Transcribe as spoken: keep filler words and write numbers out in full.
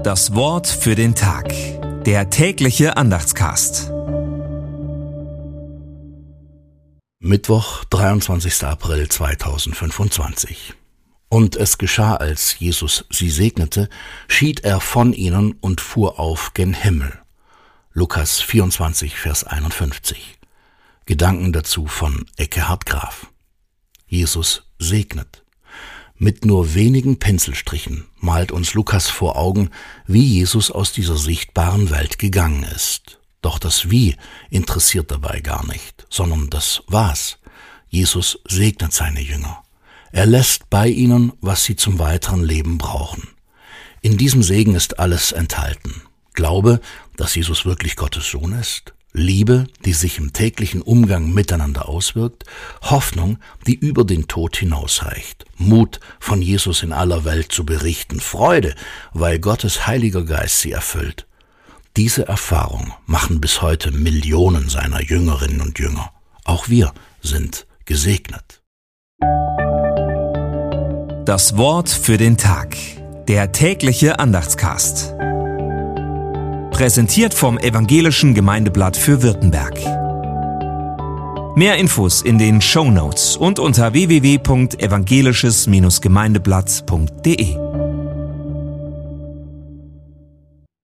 Das Wort für den Tag. Der tägliche Andachtscast. Mittwoch, dreiundzwanzigster April zweitausendfünfundzwanzig. Und es geschah, als Jesus sie segnete, schied er von ihnen und fuhr auf gen Himmel. Lukas vierundzwanzig, Vers einundfünfzig. Gedanken dazu von Ekkehard Graf. Jesus segnet. Mit nur wenigen Pinselstrichen malt uns Lukas vor Augen, wie Jesus aus dieser sichtbaren Welt gegangen ist. Doch das Wie interessiert dabei gar nicht, sondern das Was. Jesus segnet seine Jünger. Er lässt bei ihnen, was sie zum weiteren Leben brauchen. In diesem Segen ist alles enthalten. Glaube, dass Jesus wirklich Gottes Sohn ist. Liebe, die sich im täglichen Umgang miteinander auswirkt, Hoffnung, die über den Tod hinausreicht, Mut, von Jesus in aller Welt zu berichten, Freude, weil Gottes Heiliger Geist sie erfüllt. Diese Erfahrung machen bis heute Millionen seiner Jüngerinnen und Jünger. Auch wir sind gesegnet. Das Wort für den Tag. Der tägliche Andachtscast. Präsentiert vom Evangelischen Gemeindeblatt für Württemberg. Mehr Infos in den Shownotes und unter w w w punkt evangelisches Gemeindeblatt punkt de.